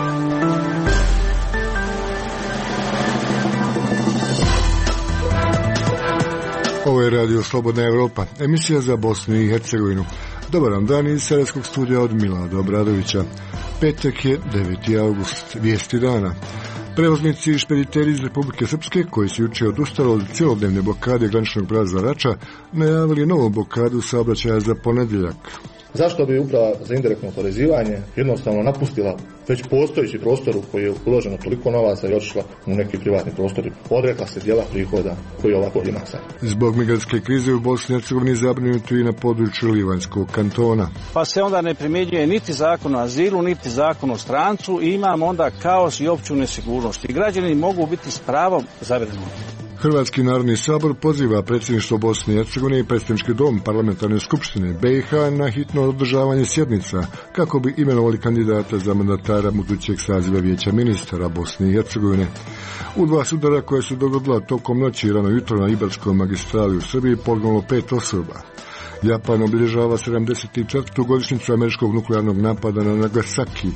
Ovo je Radio Slobodna Evropa, emisija za Bosnu i Hercegovinu. Dobar vam dan iz serijskog studija od Milada Obradovića. Petak je 9. august, vijesti dana. Prevoznici i špediteri iz Republike Srpske, koji su jučer odustali od cjelodnevne blokade graničnog prelaza Rača, najavili novu blokadu saobraćaja za ponedjeljak. Zašto bi uprava za indirektno oporezivanje jednostavno napustila već postojeći prostor u koji je uloženo toliko novaca i otišla u neki privatni prostor, odrekla se dijela prihoda koji ovako ima sad. Zbog migrantske krize u Bosni i Hercegovini zabrinuti i na području Livanjskog kantona. Pa se onda ne primjenjuje niti zakon o azilu, niti zakon o strancu i imamo onda kaos i opću nesigurnost. I građani mogu biti s pravom zabrinuti. Hrvatski narodni sabor poziva predsjedništvo Bosne i Hercegovine i predsjednički dom parlamentarne skupštine BiH na hitno održavanje sjednica kako bi imenovali kandidata za mandatara budućeg saziva Vijeća ministara Bosne i Hercegovine. U dva sudara koje su dogodila tokom noći i rano jutro na Ibarskoj magistrali u Srbiji poginulo 5 osoba. Japan obilježava 74. godišnjicu američkog nuklearnog napada na Nagasaki.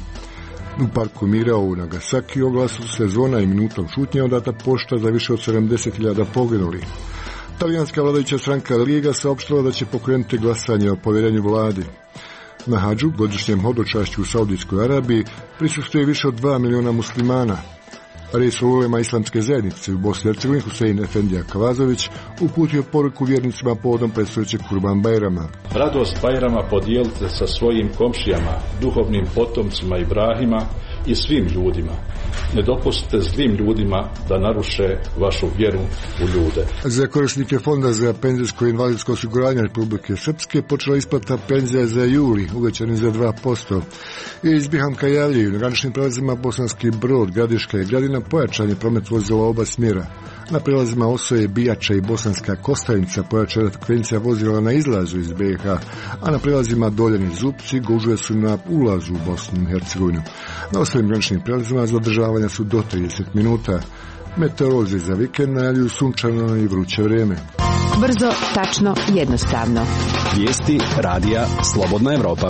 U parku mira u Nagasaki oglasila su sezona i minutom šutnje odata pošta za više od 70.000 poginulih. Talijanska vladajuća stranka Liga saopštila da će pokrenuti glasanje o povjerenju vladi. Na hadžu, godišnjem hodočašću u Saudijskoj Arabiji, prisustvuje više od 2 miliona muslimana. Reisul ulema islamske zajednice u Bosni i Hercegovini Husein Efendija Kavazović uputio poruku vjernicima povodom predstojećeg Kurban Bajrama. Radost Bajrama podijelite sa svojim komšijama, duhovnim potomcima Ibrahima i svim ljudima. Ne dopustite zlim ljudima da naruše vašu vjeru u ljude. Za korisnike Fonda za penzijsko i invalidsko osiguranje Republike Srpske počela isplata penzija za juli, uvećani za 2%. I iz Bihamka javljaju na graničnim prelazima Bosanski Brod, Gradiška i Gradina pojačan je promet vozila oba smjera. Na prelazima Osoje, Bijača i Bosanska Kostajnica pojačana frekvencija vozila na izlazu iz BiH, a na prelazima Doljani Zupci gužve su na ulazu u Bosnu i Hercegovinu. Na ostalim graničnim prelazima zadržavanja su do 30 minuta. Meteorolozi za vikend najavljuju sunčano i vruće vrijeme. Brzo, tačno, jednostavno. Vijesti radija Slobodna Evropa.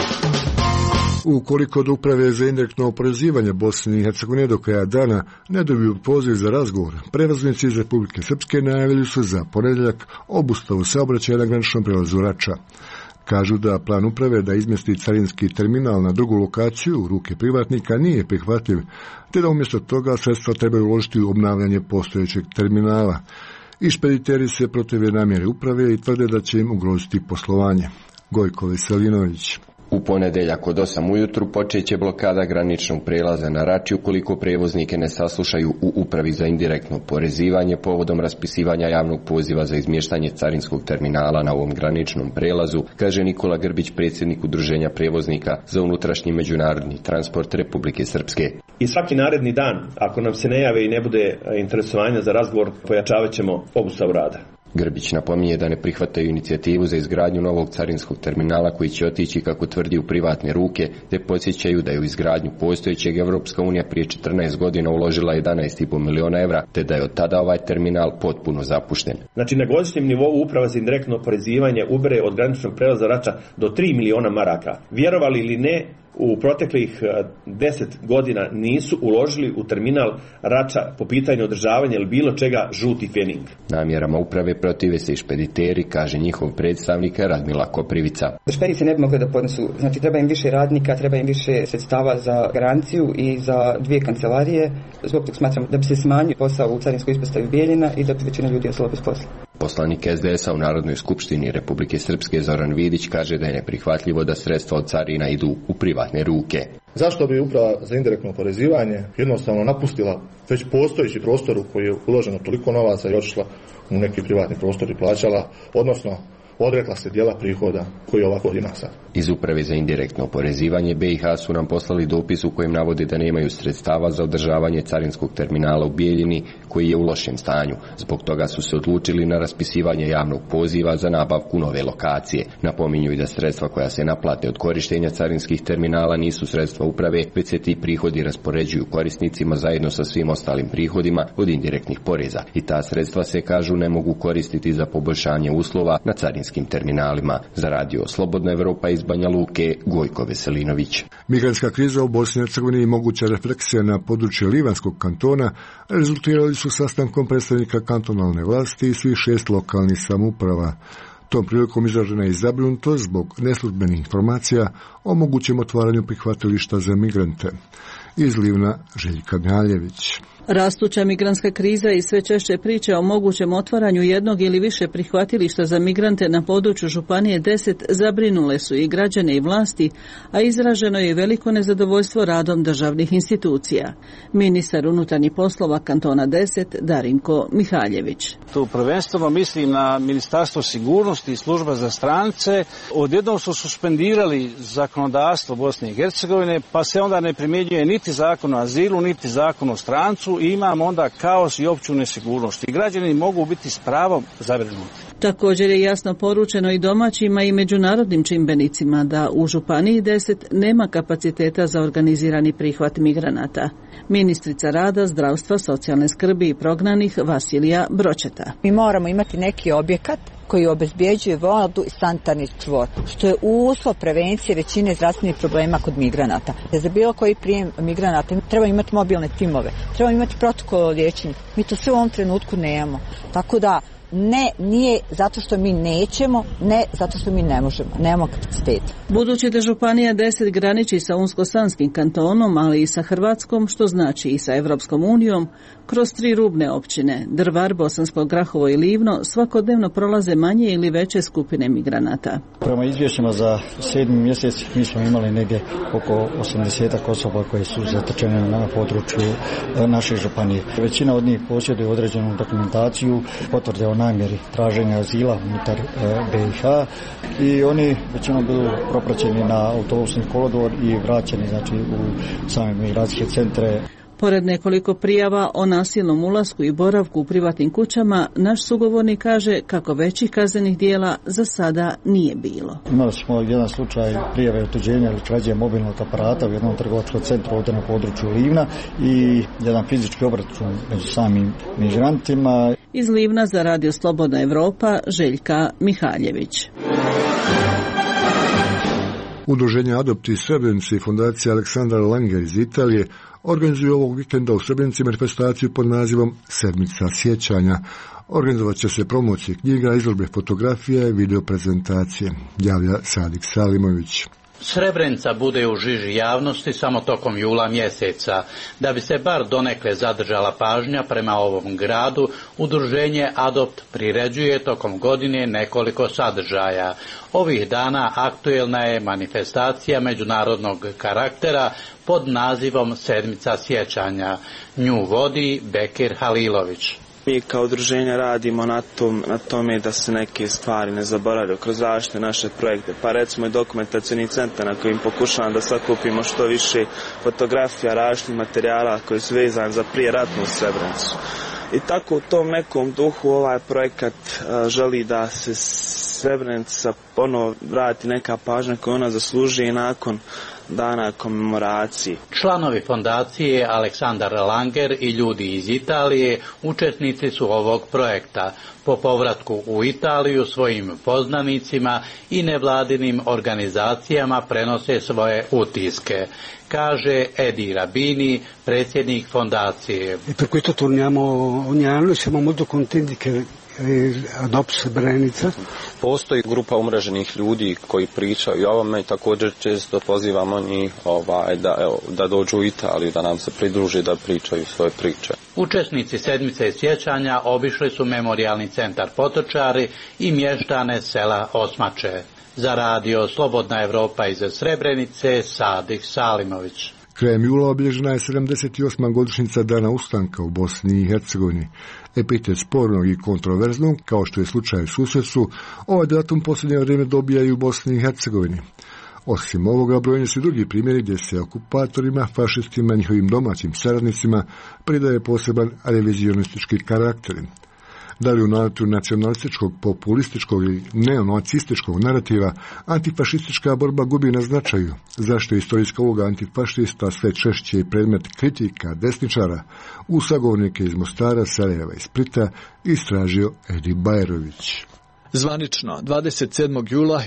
Ukoliko od uprave za indirektno oporezivanje Bosne i Hercegovine do kraja dana ne dobiju poziv za razgovor, prevoznici iz Republike Srpske najavili su za ponedjeljak obustavu saobraćaja na graničnom prelazu Rača. Kažu da plan uprave da izmjesti carinski terminal na drugu lokaciju u ruke privatnika nije prihvatljiv, te da umjesto toga sredstva trebaju uložiti u obnavljanje postojećeg terminala. I špediteri se protive namjere uprave i tvrde da će im ugroziti poslovanje. Gojko Veselinović. U ponedjeljak od 8 ujutru počet će blokada graničnog prelaza na Rači ukoliko prevoznike ne saslušaju u upravi za indirektno oporezivanje povodom raspisivanja javnog poziva za izmještanje carinskog terminala na ovom graničnom prelazu, kaže Nikola Grbić, predsjednik Udruženja prevoznika za unutrašnji međunarodni transport Republike Srpske. I svaki naredni dan, ako nam se ne jave i ne bude interesovanja za razgovor, pojačavat ćemo obustavu rada. Grbić napominje da ne prihvataju inicijativu za izgradnju novog carinskog terminala koji će otići, kako tvrdi, u privatne ruke, te podsjećaju da je u izgradnju postojećeg Evropska unija prije 14 godina uložila 11,5 miliona evra, te da je od tada ovaj terminal potpuno zapušten. Znači, na godišnjem nivou uprava za indirektno oporezivanje ubere od graničnog prelaza Rača do 3 miliona maraka. Vjerovali ili ne, u proteklih 10 godina nisu uložili u terminal Rača po pitanju održavanja ili bilo čega žuti fening. Namjerama uprave protive se i špediteri, kaže njihov predstavnik Radmila Koprivica. Špedicije ne bi mogli da podnesu, znači treba im više radnika, treba im više sredstava za garanciju i za 2 kancelarije. Zbog tog smatram da bi se smanjio posao u carinskoj ispostavi Bijeljina i da bi većina ljudi ostala bez posla. Poslanik SDS-a u Narodnoj skupštini Republike Srpske Zoran Vidić kaže da je neprihvatljivo da sredstva od carina idu u privatne ruke. Zašto bi uprava za indirektno oporezivanje jednostavno napustila već postojeći prostor u koji je uloženo toliko novaca i otišla u neki privatni prostor i plaćala, odnosno odrekla se dijela prihoda koji ovako ima sad. Iz uprave za indirektno oporezivanje BiH su nam poslali dopis u kojem navode da nemaju sredstava za održavanje carinskog terminala u Bijeljini koji je u lošem stanju. Zbog toga su se odlučili na raspisivanje javnog poziva za nabavku nove lokacije. Napominju i da sredstva koja se naplate od korištenja carinskih terminala nisu sredstva uprave, već se ti prihodi raspoređuju korisnicima zajedno sa svim ostalim prihodima od indirektnih poreza. I ta sredstva se, kažu, ne mogu koristiti za poboljšanje uslova na carinskim carinskim terminalima. Za radio Slobodna Evropa iz Banja Luke, Gojko Veselinović. Migrantska kriza u Bosni i Hercegovini i moguća refleksija na područje Livanskog kantona rezultirali su sastankom predstavnika kantonalne vlasti i svih 6 lokalnih samouprava. Tom prilikom izražena je zabrinutost zbog neslužbenih informacija o mogućem otvaranju prihvatilišta za migrante. Iz Livna, Željka Galjević. Rastuća migrantska kriza i sve češće priče o mogućem otvaranju jednog ili više prihvatilišta za migrante na području Županije 10 zabrinule su i građane i vlasti, a izraženo je veliko nezadovoljstvo radom državnih institucija. Ministar unutarnjih poslova kantona 10 Darinko Mihaljević. Tu prvenstveno mislim na Ministarstvo sigurnosti i služba za strance. Odjednom su suspendirali zakonodavstvo Bosne i Hercegovine, pa se onda ne primjenjuje niti zakon o azilu, niti zakon o strancu i imamo onda kaos i opću nesigurnost. I građani mogu biti s pravom zabrinuti. Također je jasno poručeno i domaćima i međunarodnim čimbenicima da u Županiji 10 nema kapaciteta za organizirani prihvat migranata. Ministrica rada, zdravstva, socijalne skrbi i prognanih Vasilija Bročeta. Mi moramo imati neki objekat koji obezbjeđuje vodu i sanitarni čvor, što je uslov prevencije većine zdravstvenih problema kod migranata. Za bilo koji prijem migranata treba imati mobilne timove, treba imati protokol o liječenju. Mi to sve u ovom trenutku nemamo. Tako da ne, nije zato što mi nećemo, ne zato što mi ne možemo, nemamo kapaciteta. Budući da Županija 10 graniči sa Unsko-Sanskim kantonom, ali i sa Hrvatskom, što znači i sa Evropskom unijom, kroz 3 rubne općine, Drvar, Bosansko Grahovo i Livno, svakodnevno prolaze manje ili veće skupine migranata. Prema izvješćima za 7. mjesec mi smo imali negdje oko 80 osoba koje su zatečene na području naše županije. Većina od njih posjeduje određenu dokumentaciju, potvrde o namjeri traženja azila unutar BiH i oni većinom bili propraćeni na autobusni kolodvor i vraćeni u same migracijske centre. Pored nekoliko prijava o nasilnom ulasku i boravku u privatnim kućama, naš sugovornik kaže kako većih kaznenih dijela za sada nije bilo. Imali smo jedan slučaj prijave otuđenja ili krađe mobilnog aparata u jednom trgovačkom centru ovdje na području Livna i jedan fizički obračun među samim migrantima. Iz Livna za radio Slobodna Evropa, Željka Mihaljević. Udruženje Adopti iz Srebrenice i fondacija Aleksandar Langer iz Italije organizuju ovog vikenda u Srebrenici manifestaciju pod nazivom Sedmica sjećanja. Organizovat će se promocije knjiga, izložbe fotografija i video prezentacije, javlja Sadik Salimović. Srebrenica bude u žiži javnosti samo tokom jula mjeseca. Da bi se bar donekle zadržala pažnja prema ovom gradu, udruženje Adopt priređuje tokom godine nekoliko sadržaja. Ovih dana aktuelna je manifestacija međunarodnog karaktera pod nazivom Sedmica sjećanja. Nju vodi Bekir Halilović. Mi kao udruženje radimo na tome da se neke stvari ne zaboravljaju kroz različite naše projekte. Pa recimo i dokumentacioni centar na kojim pokušavam da sakupimo što više fotografija različitih materijala koji su vezani za prijeratnu Srebrenicu. I tako u tom nekom duhu ovaj projekat želi da se Srebrenica ponovo vrati neka pažnja koju ona zaslužuje nakon dana komemoracije. Članovi fondacije Aleksandar Langer i ljudi iz Italije učesnici su ovog projekta. Po povratku u Italiju svojim poznanicima i nevladinim organizacijama prenose svoje utiske, kaže Edi Rabini, predsjednik fondacije. Per questo torniamo ogni anno e siamo molto contenti che Adopt Srebrenica. Postoji grupa umreženih ljudi koji pričaju o ovome i također često pozivamo njih da dođu u Italiju, da nam se pridruži, da pričaju svoje priče. Učesnici Sedmice sjećanja obišli su memorijalni centar Potočari i mještane sela Osmače. Za radio Slobodna Evropa iz Srebrenice, Sadik Salimović. Krajem jula obilježena je 78. godišnjica Dana ustanka u Bosni i Hercegovini. Epitet spornog i kontroverznog, kao što je slučaj u susjedstvu, ovaj datum posljednje vrijeme dobija i u Bosni i Hercegovini. Osim ovoga, brojni su drugi primjeri gdje se okupatorima, fašistima i njihovim domaćim saradnicima pridaje poseban revizionistički karakter. Da li u naletu nacionalističkog, populističkog ili neonacističkog narativa antifašistička borba gubi na značaju? Zašto je istorijska uloga antifašista sve češće i predmet kritika desničara? U sagovornike iz Mostara, Sarajeva i Splita istražio Edi Bajerović. Zvanično, 27. jula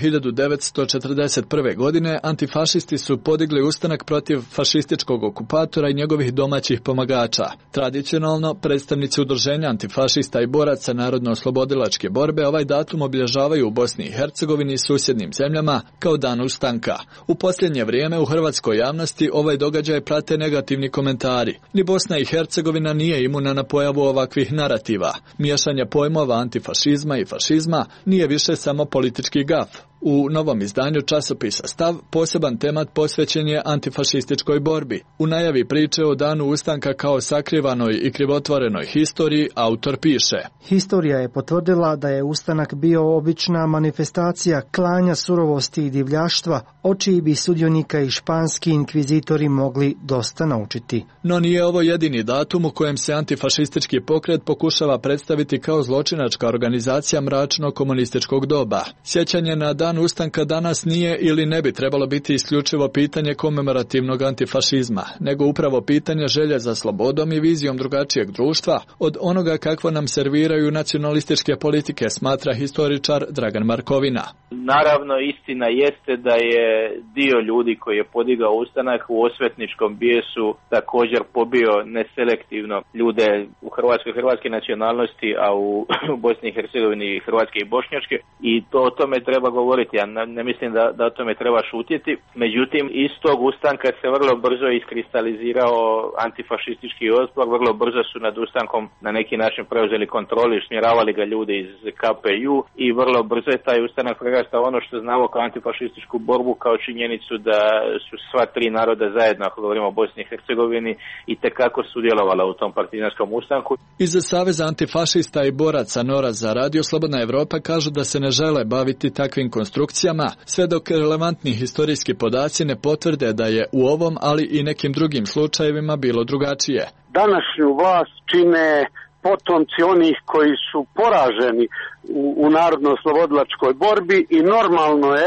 1941. godine antifašisti su podigli ustanak protiv fašističkog okupatora i njegovih domaćih pomagača. Tradicionalno, predstavnici udruženja antifašista i boraca narodno-oslobodilačke borbe ovaj datum obilježavaju u Bosni i Hercegovini i susjednim zemljama kao dan ustanka. U posljednje vrijeme u hrvatskoj javnosti ovaj događaj prate negativni komentari. Ni Bosna i Hercegovina nije imuna na pojavu ovakvih narativa. Miješanje pojmova antifašizma i fašizma nije više samo politički gaf. U novom izdanju časopisa Stav poseban temat posvećen je antifašističkoj borbi. U najavi priče o danu ustanka kao sakrivanoj i krivotvorenoj historiji autor piše: Historija je potvrdila da je ustanak bio obična manifestacija klanja surovosti i divljaštva, od čijih bi sudionika i španski inkvizitori mogli dosta naučiti. No nije ovo jedini datum u kojem se antifašistički pokret pokušava predstaviti kao zločinačka organizacija mračnog komunističkog doba. Sjećanje na dan ustanka danas nije ili ne bi trebalo biti isključivo pitanje komemorativnog antifašizma, nego upravo pitanje želje za slobodom i vizijom drugačijeg društva od onoga kakvo nam serviraju nacionalističke politike, smatra historičar Dragan Markovina. Naravno, istina jeste da je dio ljudi koji je podigao ustanak u osvetničkom bijesu također pobio neselektivno ljude u Hrvatskoj hrvatske nacionalnosti, a u Bosni i Hercegovini hrvatske i bošnjačke, i to o tome treba govoriti. Ja ne mislim da o tome treba šutjeti. Međutim, iz tog ustanka se vrlo brzo iskristalizirao antifašistički otpor, vrlo brzo su nad ustankom na neki način preuzeli kontrolu i smjeravali ga ljudi iz KPU i vrlo brzo je taj ustanak prerastao ono što znamo kao antifašističku borbu, kao činjenicu da su sva tri naroda zajedno, ako govorimo o Bosni i Hercegovini, i tekako sudjelovala u tom partizanskom ustanku. Iz Saveza antifašista i boraca Nora za Radio Slobodna Evropa kažu da se ne žele baviti takvim konstrukcijama, sve dok relevantni historijski podaci ne potvrde da je u ovom, ali i nekim drugim slučajevima bilo drugačije. Današnju vlast čine potomci onih koji su poraženi u narodno-oslobodilačkoj borbi i normalno je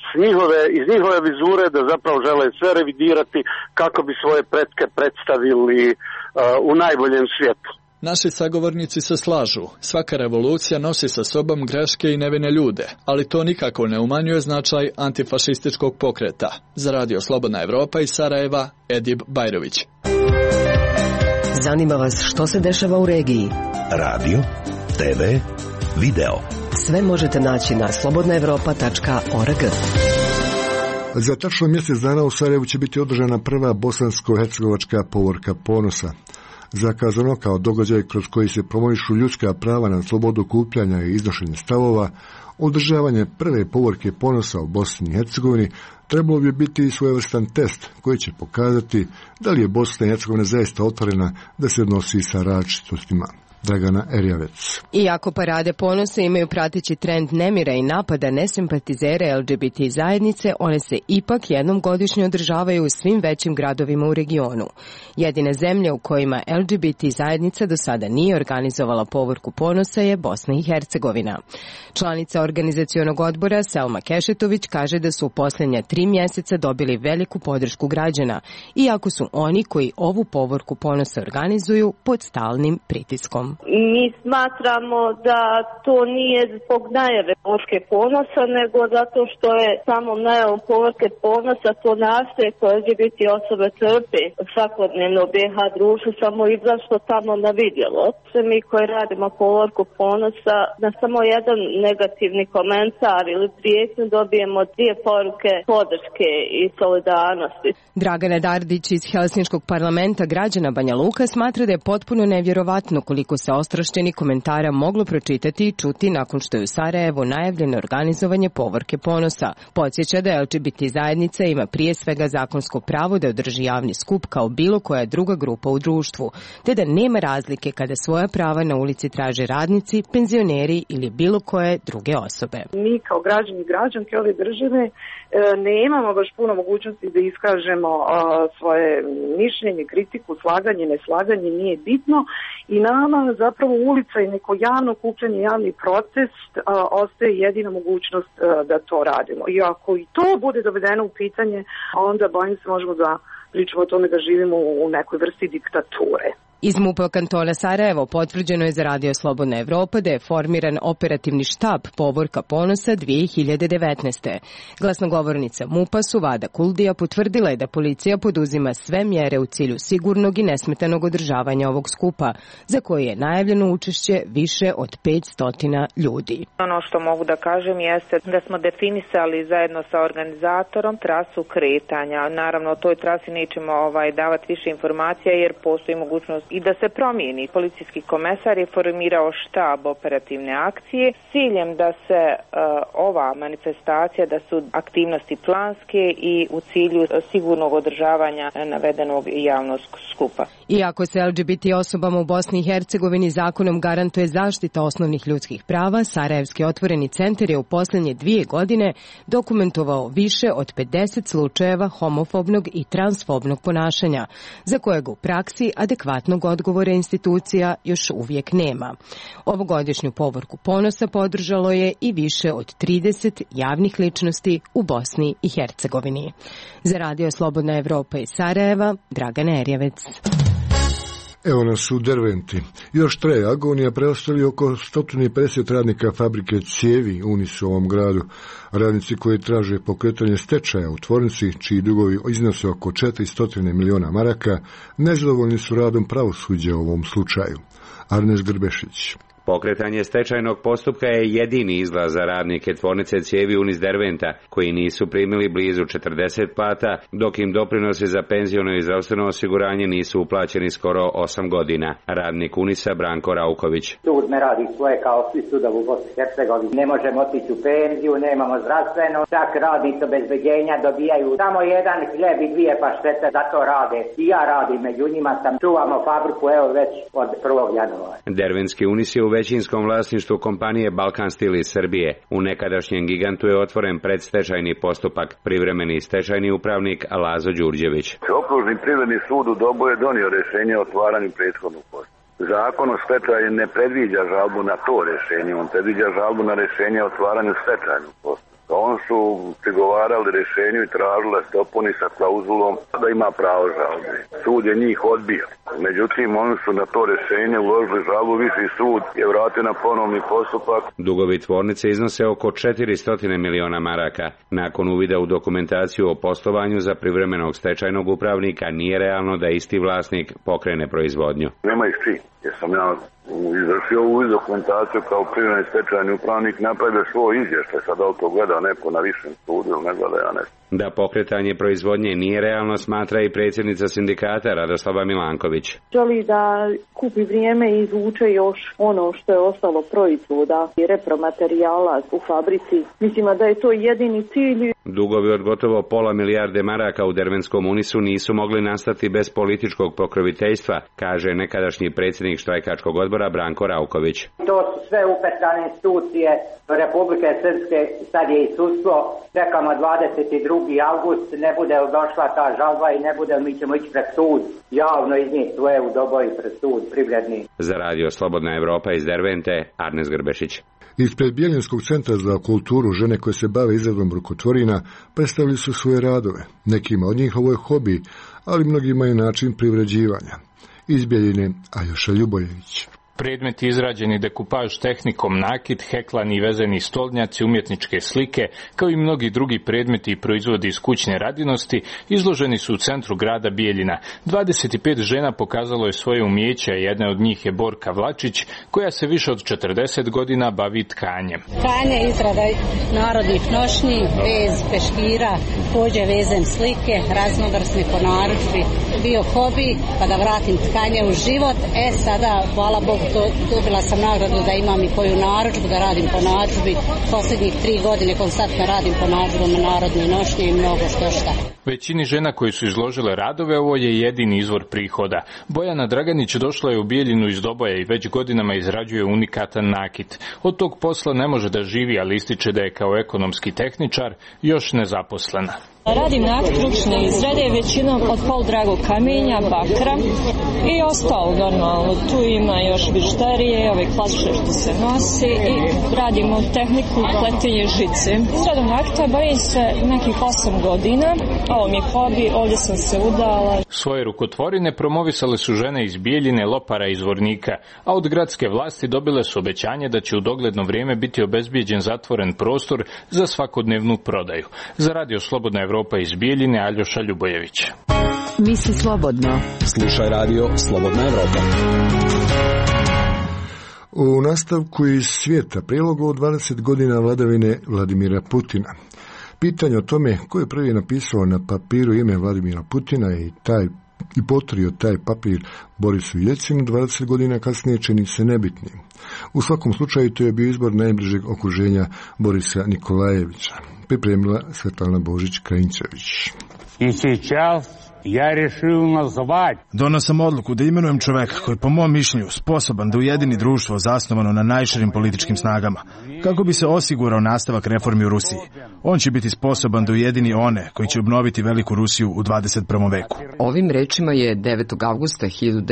iz njihove vizure da zapravo žele sve revidirati kako bi svoje pretke predstavili u najboljem svijetu. Naši sagovornici se slažu. Svaka revolucija nosi sa sobom greške i nevine ljude, ali to nikako ne umanjuje značaj antifašističkog pokreta. Za Radio Slobodna Evropa iz Sarajeva, Edib Bajrović. Zanima vas što se dešava u regiji? Radio, TV, video. Sve možete naći na slobodnaevropa.org. Za tačno mjesec dana u Sarajevu će biti održana prva bosansko-hercegovačka povorka ponosa. Zakazano kao događaj kroz koji se promovišu ljudska prava na slobodu okupljanja i iznošenje stavova, održavanje prve povorke ponosa u Bosni i Hercegovini trebalo bi biti svojevrstan test koji će pokazati da li je Bosna i Hercegovina zaista otvorena da se odnosi sa različitostima. Dragana Erjavec. Iako parade ponosa imaju prateći trend nemira i napada nesimpatizere LGBT zajednice, one se ipak jednom godišnje održavaju u svim većim gradovima u regionu. Jedina zemlja u kojima LGBT zajednica do sada nije organizovala povorku ponosa je Bosna i Hercegovina. Članica organizacionog odbora Selma Kešetović kaže da su u posljednja 3 mjeseca dobili veliku podršku građana, iako su oni koji ovu povorku ponosa organizuju pod stalnim pritiskom. Mi smatramo da to nije zbog najave povorke ponosa, nego zato što je samo najavom povorke ponosa to nasilje koje LGBT osobe trpe svakodnevno u BiH društvu samo izašlo tamo na vidjelo. Sve mi koji radimo povorku ponosa, na samo jedan negativni komentar ili prijetnju dobijemo 2 poruke podrške i solidarnosti. Dragana Dardić iz Helsinškog parlamenta građana Banja Luka smatra da je potpuno nevjerovatno koliko se ostrašćeni komentara moglo pročitati i čuti nakon što je u Sarajevu najavljeno organizovanje povorke ponosa. Podsjeća da LGBT zajednica ima prije svega zakonsko pravo da održi javni skup kao bilo koja druga grupa u društvu, te da nema razlike kada svoja prava na ulici traže radnici, penzioneri ili bilo koje druge osobe. Mi kao građani i građanke ove države nemamo baš puno mogućnosti da iskažemo svoje mišljenje, kritiku, slaganje, neslaganje, nije bitno i nama zapravo ulica i neko javno okupljanje, javni protest ostaje jedina mogućnost da to radimo. I ako i to bude dovedeno u pitanje, onda bojim se možemo da pričamo o tome da živimo u nekoj vrsti diktature. Iz MUP-a kantona Sarajevo potvrđeno je za Radio Slobodna Evropa da je formiran operativni štab Povorka ponosa 2019. Glasnogovornica MUP-a Suvada Kuldija potvrdila je da policija poduzima sve mjere u cilju sigurnog i nesmetanog održavanja ovog skupa, za koje je najavljeno učešće više od 500 ljudi. Ono što mogu da kažem jeste da smo definisali zajedno sa organizatorom trasu kretanja. Naravno, o toj trasi nećemo davati više informacija jer postoji mogućnost i da se promijeni. Policijski komesar je formirao štab operativne akcije s ciljem da se ova manifestacija, da su aktivnosti planske i u cilju sigurnog održavanja navedenog javnog skupa. Iako se LGBT osobama u Bosni i Hercegovini zakonom garantuje zaštita osnovnih ljudskih prava, Sarajevski otvoreni centar je u posljednje 2 godine dokumentovao više od 50 slučajeva homofobnog i transfobnog ponašanja, za kojeg u praksi adekvatnog odgovora institucija još uvijek nema. Ovogodišnju Povorku ponosa podržalo je i više od 30 javnih ličnosti u Bosni i Hercegovini. Za Radio Slobodna Evropa iz Sarajeva, Dragana Erjevec. Evo nas u Derventi. Još traje agonija, preostali oko 150 radnika fabrike cijevi Unis u ovom gradu. Radnici koji traže pokretanje stečaja u tvornici, čiji dugovi iznose oko 400 miliona maraka, nezadovoljni su radom pravosuđa u ovom slučaju. Arnes Grbešić. Pokretanje stečajnog postupka je jedini izlaz za radnike tvornice cijevi Unis Derventa, koji nisu primili blizu 40 plata, dok im doprinosi za penziono i zdravstveno osiguranje nisu uplaćeni skoro 8 godina. Radnik Unisa Branko Rauković. Sud ne radi svoje kao svi sudovi u Bosni i Hercegovini. Ne možemo otići u penziju, nemamo zdravstveno, čak radi s obezbeđenja, dobijaju samo jedan hljeb i 2 paštete, za to rade. I ja radim, među njima sam, čuvamo fabriku evo već od 1. januara. Dervenski Unis je u većinskom vlasništvu kompanije Balkan Stil iz Srbije. U nekadašnjem gigantu je otvoren predstečajni postupak. Privremeni stečajni upravnik Lazo Đurđević. Okružni privredni sud u Doboju je donio rješenje o otvaranju prethodnog postupka. Zakon o stečaju ne predviđa žalbu na to rješenje, on predviđa žalbu na rješenje o otvaranju stečajnog postupka. On su prigovarali rješenju i tražili da se dopuni sa klauzulom da ima pravo žalbe. Sud je njih odbio. Međutim, oni su na to rješenje uložili žalbu, viši sud je vratio na ponovni postupak. Dugovi tvornice iznose oko 400 miliona maraka. Nakon uvida u dokumentaciju o poslovanju za privremenog stečajnog upravnika nije realno da isti vlasnik pokrene proizvodnju. Nema ih svi, jer sam ja izvršio ovu dokumentaciju kao privremeni stečajni upravnik, napravio svoj izvještaj, sad da to gleda neko na višem sudu ili ne gleda ja ne. Da pokretanje proizvodnje nije realno, smatra i predsjednica sindikata Radoslava Milanković. Želi da kupi vrijeme i izvuče još ono što je ostalo proizvoda i repromaterijala u fabrici. Mislimo da je to jedini cilj. Dugovi od gotovo pola milijarde maraka u Dervenskom Unisu nisu mogli nastati bez političkog pokroviteljstva, kaže nekadašnji predsjednik štrajkačkog odbora Branko Rauković. To su sve upetane institucije Republike Srpske, sad je i sudstvo, čekamo 22. avgust, ne bude došla ta žalba i ne bude, mi ćemo ići pred sud, javno iznijeti svoje u Doboji pred sud, privredni. Za Radio Slobodna Evropa iz Dervente, Arnes Grbešić. Ispred Bjelinskog centra za kulturu žene koje se bave izradom rukotvorina predstavili su svoje radove. Nekima od njih ovo je hobi, ali mnogi imaju način privređivanja. Iz Bjeljine Aljoša Ljubojević. Predmeti izrađeni dekupaž tehnikom nakit, heklani i vezani stolnjaci, umjetničke slike, kao i mnogi drugi predmeti i proizvodi iz kućne radinosti, izloženi su u centru grada Bijeljina. 25 žena pokazalo je svoje umijeće, jedna od njih je Borka Vlačić, koja se više od 40 godina bavi tkanjem. Tkanje, izrada narodnih nošnji, vez, peškira, kođe, vezem slike, raznovrsni po narudžbi. Bio hobi, pa da vratim tkanje u život. Sada, hvala Bogu, dobila sam nagradu da imam i koju narudžbu, da radim po narudžbi. Posljednjih 3 godine konstantno radim po narudžbama narodne nošnje i mnogo šta. Većini žena koji su izložile radove ovo je jedini izvor prihoda. Bojana Draganić došla je u Bijeljinu iz Doboja i već godinama izrađuje unikatan nakit. Od tog posla ne može da živi, ali ističe da je kao ekonomski tehničar još nezaposlena. Radim nakt ručne izrade, većinom od poldragog kamenja, bakra i ostalo normalno. Tu ima još bižuterije, ove klasične što se nosi i radimo tehniku pletenje žice. Izradom nakta bavim se nekih 8 godina, ovo mi je hobi, ovdje sam se udala. Svoje rukotvorine promovisale su žene iz Bijeljine, Lopara i Zvornika, a od gradske vlasti dobile su obećanje da će u dogledno vrijeme biti obezbijeđen zatvoren prostor za svakodnevnu prodaju. Za Radio Slobodna Evropa iz Bijeljine, Aljoša Ljubojević. Misli slobodno. Slušaj Radio Slobodna Evropa. U nastavku iz svijeta prilogu od 20 godina vladavine Vladimira Putina. Pitanje o tome ko je prvi napisao na papiru ime Vladimira Putina i potrio taj papir Borisu Jeljcinu 20 godina kasnije čini se nebitnim. U svakom slučaju to je bio izbor najbližeg okruženja Borisa Nikolajevića. Pripremila Svetlana Božić-Krajinčević. I сейчас ja rešil nazvat. Donosam odluku da imenujem čoveka koji po mom mišljenju sposoban da ujedini društvo zasnovano na najširim političkim snagama, kako bi se osigurao nastavak reformi u Rusiji. On će biti sposoban da ujedini one koji će obnoviti veliku Rusiju u 21. veku. Ovim rečima je 9. avgusta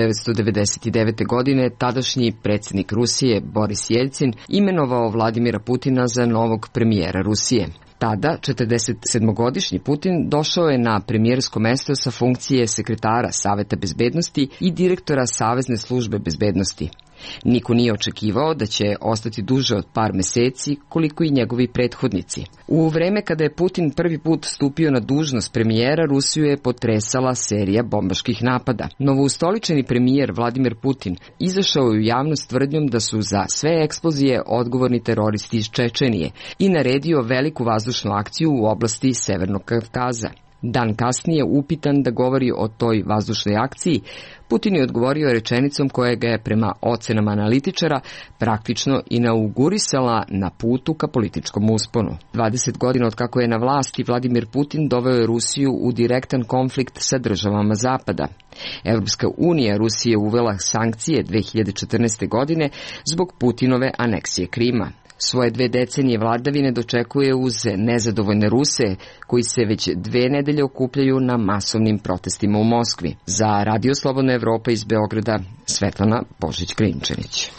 1999. godine tadašnji predsjednik Rusije Boris Jeljcin imenovao Vladimira Putina za novog premijera Rusije. Tada, 47-godišnji Putin došao je na premijersko mesto sa funkcije sekretara Saveta bezbednosti i direktora Savezne službe bezbednosti. Niko nije očekivao da će ostati duže od par meseci, koliko i njegovi prethodnici. U vreme kada je Putin prvi put stupio na dužnost premijera, Rusiju je potresala serija bombaških napada. Novoustoličeni premijer Vladimir Putin izašao je u javnost tvrdnjom da su za sve eksplozije odgovorni teroristi iz Čečenije i naredio veliku vazdušnu akciju u oblasti Severnog Kavkaza. Dan kasnije, upitan da govori o toj vazdušnoj akciji, Putin je odgovorio rečenicom koja ga je prema ocenama analitičara praktično inaugurisala na putu ka političkom usponu. 20 godina od kako je na vlasti, Vladimir Putin doveo je Rusiju u direktan konflikt sa državama Zapada. Evropska unija Rusije uvela sankcije 2014. godine zbog Putinove aneksije Krima. Svoje 2 decenije vladavine dočekuje uz nezadovoljne Ruse, koji se već 2 nedelje okupljaju na masovnim protestima u Moskvi. Za Radio Slobodna Evropa iz Beograda, Svetlana Božić-Krinčević.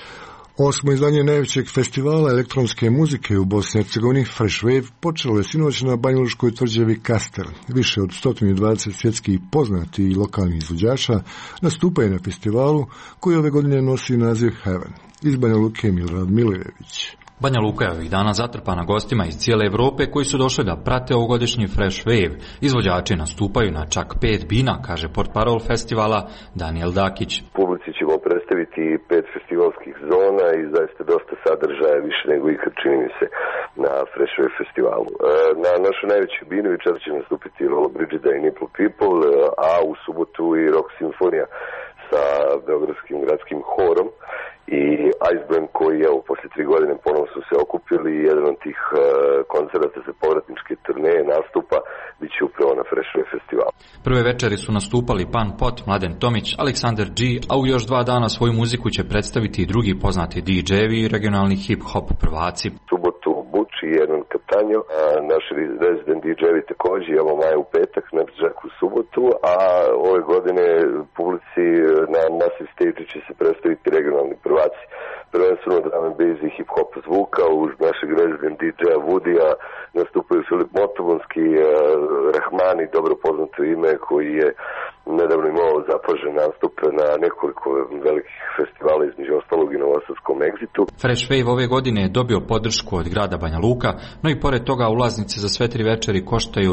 8. izdanje najvećeg festivala elektronske muzike u Bosni i Hercegovini, Fresh Wave, počelo je sinoć na banjalučkoj tvrđavi Kastel. Više od 120 svjetskih poznati i lokalnih izvođača nastupaju na festivalu koji ove godine nosi naziv Heaven. Iz Banja Luke Milorad Milojević. Banja Luka je ovih dana zatrpana gostima iz cijele Evrope koji su došli da prate ovogodišnji Fresh Wave. Izvođači nastupaju na čak 5 bina, kaže portparol festivala Daniel Dakić. Publici ćemo predstaviti 5 festivalskih zona i zaista dosta sadržaja, više nego ikad čini mi se na Fresh Wave festivalu. Na našoj najvećoj binu večera će nastupiti Lolo Brigida i Nipple People, a u subotu i Rock Simfonija sa Beogradskim gradskim horom i Icebrand koji, evo, poslije 3 godine ponovno su se okupili i jedan od tih koncerata za povratničke turneje nastupa bit će upravo na Fresh Wave festivalu. Prve večeri su nastupali Pan Pot, Mladen Tomić, Aleksandar G, a u još 2 dana svoju muziku će predstaviti i drugi poznati DJ-evi i regionalni hip-hop prvaci. Subotu Buči i Edon Katanjo, naši resident DJ-evi također, evo Maja u petak, Nepřak u subotu, a ove godine publici na Massive Stage će se predstaviti regionalni prvaci. Prvenstveno drum and bass i hip-hop zvuka, uz našeg resident DJ-a Woodija nastupaju Filip Motobonski, Rahmani, dobro poznato ime, koji je nedavno imao zapažen nastup na nekoliko velikih festivala, između ostalog i Novosadskom Exitu. Fresh Wave ove godine je dobio podršku od grada Banja Luka, no i pored toga ulaznice za sve 3 večeri koštaju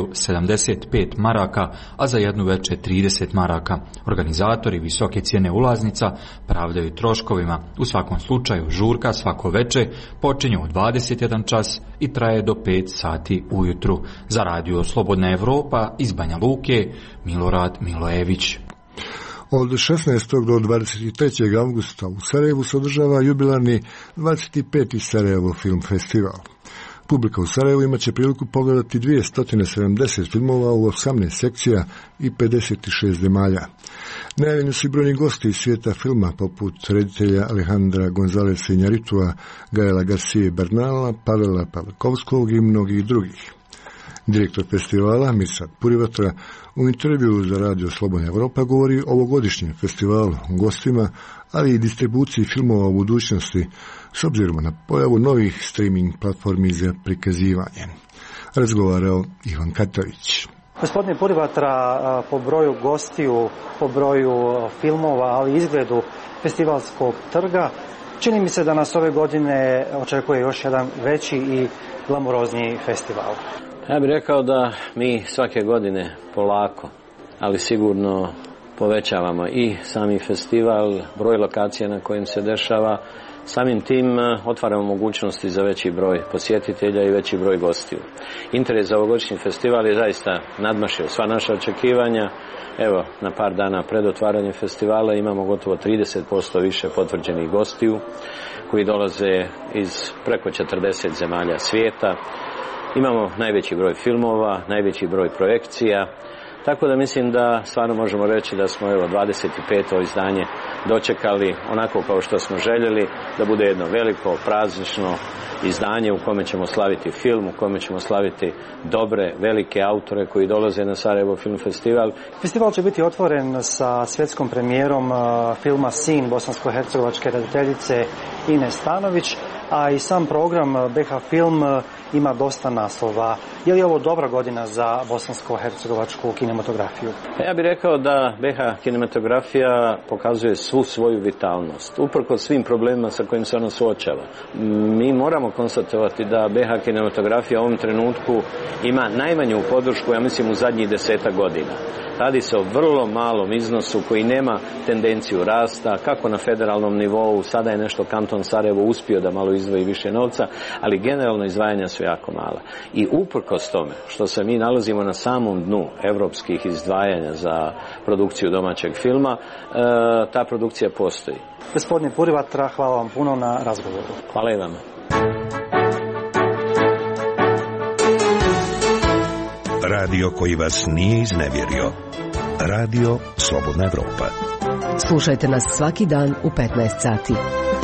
75 maraka, a za jednu večer 30 maraka. Organizatori visoke cijene ulaznica pravdaju troškovima. U svakom slučaju žurka svako večer počinje u 21 čas i traje do 5 sati ujutru. Za Radio Slobodna Evropa iz Banja Luke, Milorad Milojević. Od 16. do 23. avgusta u Sarajevu se održava jubilarni 25. Sarajevo film festival. Publika u Sarajevu imaće priliku pogledati 270 filmova u 18 sekcija i 56 zemalja. Najavljeni su i brojni gosti iz svijeta filma, poput reditelja Alejandra Gonzalesa Iñárritua, Gaela Garcije Bernala, Pavela Pavlikovskog i mnogih drugih. Direktor festivala Mirsad Purivatra u intervjuu za Radio Slobodna Evropa govori o ovogodišnjem festivalu, gostima, ali i distribuciji filmova u budućnosti s obzirom na pojavu novih streaming platformi za prikazivanje. Razgovarao Ivan Katavić. Gospodine Purivatra, po broju gostiju, po broju filmova, ali izgledu festivalskog trga, čini mi se da nas ove godine očekuje još jedan veći i glamurozniji festival. Ja bih rekao da mi svake godine polako, ali sigurno povećavamo i sami festival, broj lokacija na kojim se dešava. Samim tim otvaramo mogućnosti za veći broj posjetitelja i veći broj gostiju. Interes za ovogodišnji festival je zaista nadmašio sva naša očekivanja. Evo, na par dana pred otvaranjem festivala imamo gotovo 30% više potvrđenih gostiju koji dolaze iz preko 40 zemalja svijeta. Imamo najveći broj filmova, najveći broj projekcija. Tako da mislim da stvarno možemo reći da smo 25. izdanje dočekali onako kao što smo željeli, da bude jedno veliko, praznično izdanje u kome ćemo slaviti film, u kome ćemo slaviti dobre, velike autore koji dolaze na Sarajevo Film Festival. Festival će biti otvoren sa svjetskom premijerom filma Sin bosansko-hercegovačke redateljice Ines Stanović, a i sam program BH Film ima dosta naslova. Je li ovo dobra godina za bosansko-hercegovačku kinematografiju? Ja bih rekao da BH kinematografija pokazuje svu svoju vitalnost, uprkos svim problemima sa kojim se ona suočava. Mi moramo konstatovati da BH kinematografija u ovom trenutku ima najmanju podršku, ja mislim, u zadnjih 10 godina. Radi se o vrlo malom iznosu koji nema tendenciju rasta, kako na federalnom nivou, sada je nešto kanton Sarajevo uspio da malo izdvoji više novca, ali generalno izdvajanja su jako mala. I uprkos tome što se mi nalazimo na samom dnu evropskih izdvajanja za produkciju domaćeg filma, ta produkcija postoji. Gospodine Purivatra, hvala vam puno na razgovoru. Hvala i vama. Radio koji vas nije iznevjerio. Radio Slobodna Evropa. Slušajte nas svaki dan u 15 sati.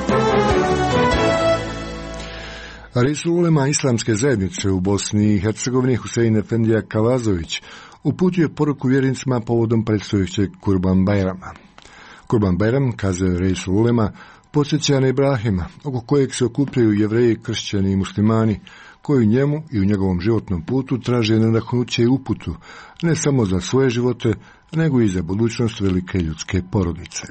Reisul ulema islamske zajednice u Bosni i Hercegovini Husein Efendija Kavazović uputio je poruku vjernicima povodom predstojećeg Kurban Bajrama. Kurban Bajram, kazao Reisul ulema, podsjeća na Ibrahima, oko kojeg se okupljaju Jevreji, kršćani i muslimani, koji njemu i u njegovom životnom putu traže nadahnuće i uputu, ne samo za svoje živote, nego i za budućnost velike ljudske porodice.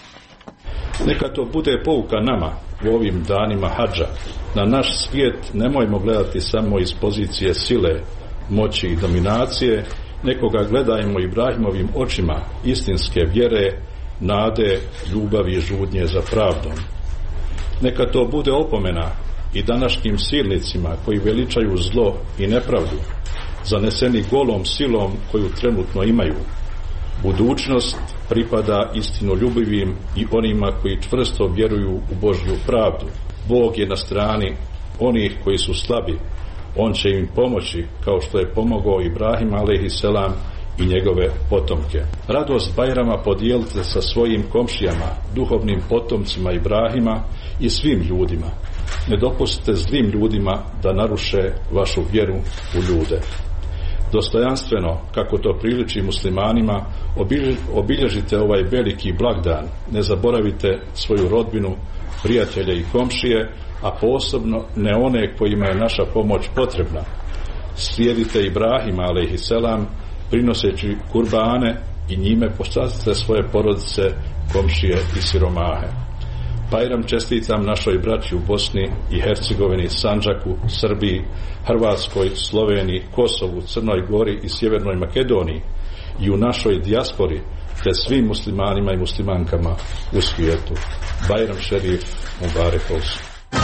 Neka to bude pouka nama u ovim danima hadža. Na naš svijet nemojmo gledati samo iz pozicije sile, moći i dominacije, nego ga gledajmo Ibrahimovim očima istinske vjere, nade, ljubavi i žudnje za pravdom. Neka to bude opomena i današnjim silnicima koji veličaju zlo i nepravdu, zaneseni golom silom koju trenutno imaju. Budućnost pripada istinoljubivim i onima koji čvrsto vjeruju u Božju pravdu. Bog je na strani onih koji su slabi. On će im pomoći kao što je pomogao Ibrahim a.s. i njegove potomke. Radost Bajrama podijelite sa svojim komšijama, duhovnim potomcima Ibrahima i svim ljudima. Ne dopustite zlim ljudima da naruše vašu vjeru u ljude. Dostojanstveno, kako to priliči muslimanima, obilježite ovaj veliki blagdan. Ne zaboravite svoju rodbinu, prijatelje i komšije, a posebno ne one kojima je naša pomoć potrebna. Slijedite Ibrahima a.s. prinoseći kurbane i njime počastite svoje porodice, komšije i siromahe. Bajram čestitam našoj braći u Bosni i Hercegovini, Sandžaku, Srbiji, Hrvatskoj, Sloveniji, Kosovu, Crnoj Gori i Sjevernoj Makedoniji i u našoj dijaspori, te svim muslimanima i muslimankama u svijetu. Bajram šerif Mubarek olsun.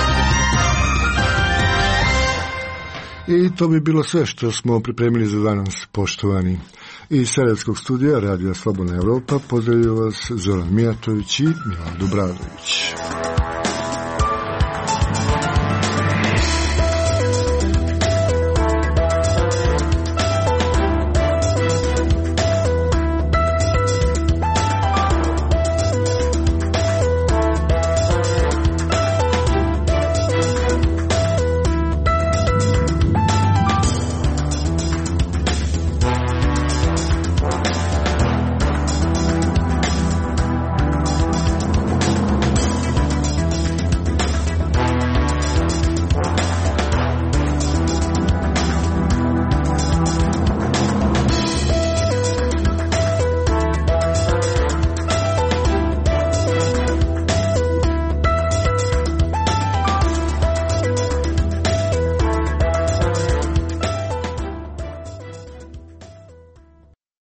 I to bi bilo sve što smo pripremili za danas, poštovani. Iz Sarajevskog studija Radija Slobodna Evropa pozdravljaju vas Zoran Mijatović i Milan Dubradović.